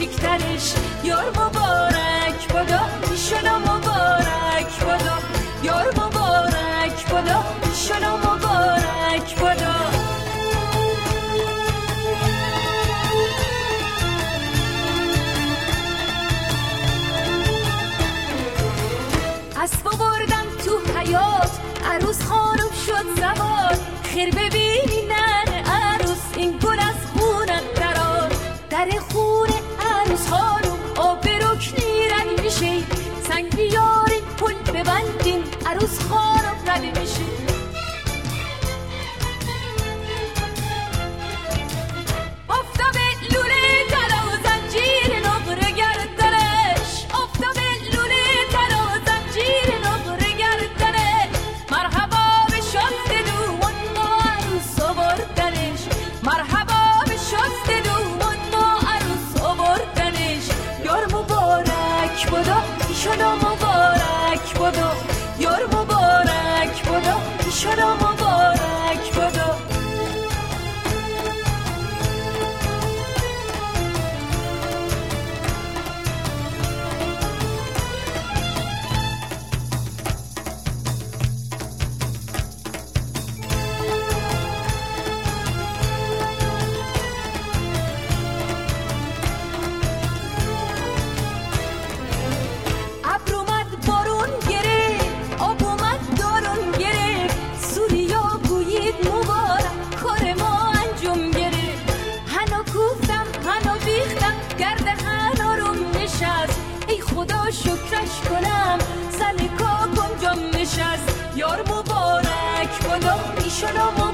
کوچیکترش یار مبارک بادا ایشالا مبارک بادا یار مبارک بادا ایشالا مبارک بادا اسبا بردم تو حیات عروس خانم شد زوار خیر ببینی ننه عروس این گل از خونت درار در خونه عروس خانم آب رکنی رد میشه سنگ بیارین پل ببندین عروس خانم رد میشه آفتاب لوله طلا و زنجیر نقره گردنش آفتاب لوله طلا و زنجیر نقره گردنش مرحبا به شست دومان ما عروس آوردنش مرحبا به شست دومان ما عروس آوردنش یار مبارک بادا ایشالا مبارک بادا یار مبارک بادا ایشالا مبارک بادا شکرش کنم سر نکا کن جام نشست یار مبارک بادا ایشالا